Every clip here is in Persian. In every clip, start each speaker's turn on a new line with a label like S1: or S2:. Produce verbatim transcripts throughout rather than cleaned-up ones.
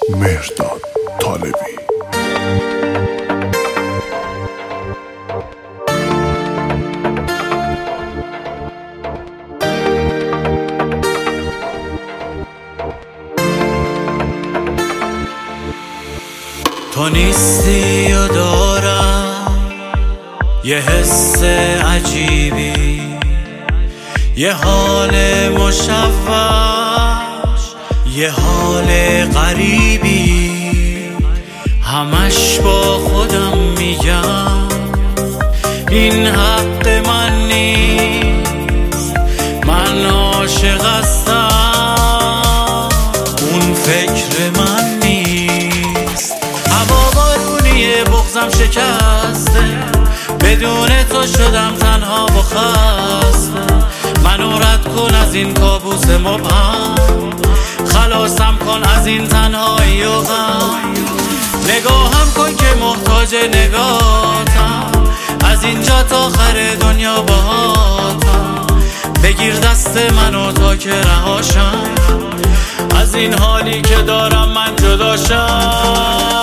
S1: مهرداد طالبی.
S2: تو نیستی و دارم یه حس عجیبی، یه حال مشوش، یه حال غریبی. همش با خودم میگم این حق من نیست، من عاشق هستم، اون فکر من نیست. هوا بارونیه، بغضم شکسته، بدون تو شدم تنها و خسته. منو رد کن از این کابوس مبهم، خلاصم کن از این تنهایی و غم. نگاهم کن که محتاج نگاهتم، از اینجا تا آخر دنیا باهاتم. بگیر دست منو تا که رهاشم، از این حالی که دارم من جداشم.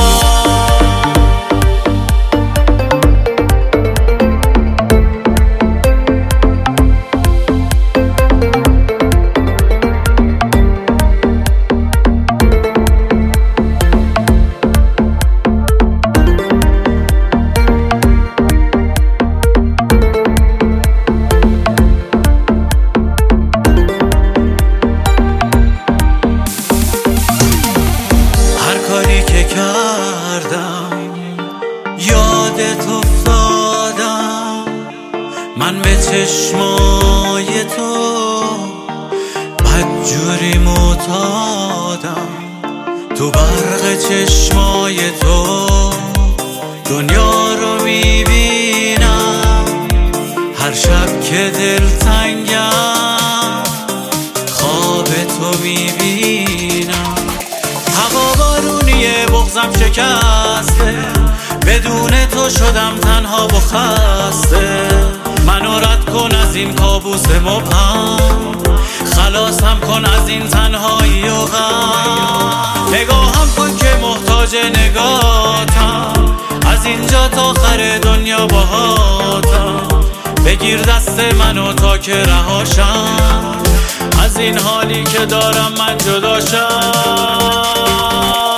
S2: یادت افتادم من به چشمای تو، بدجوری معتادم تو برق چشمای تو. دنیا رو میبینم هر شب که دلتنگم، خواب تو میبینم. هوا بارونیه، بغضم شکسته، بدون تو شدم تنها و خسته. منو رد کن از این کابوس مبهم، خلاصم کن از این تنهایی و غم. نگاهم کن که محتاج نگاهتم، از اینجا تا آخر دنیا باهاتم. بگیر دست منو تا که رهاشم، از این حالی که دارم من جداشم.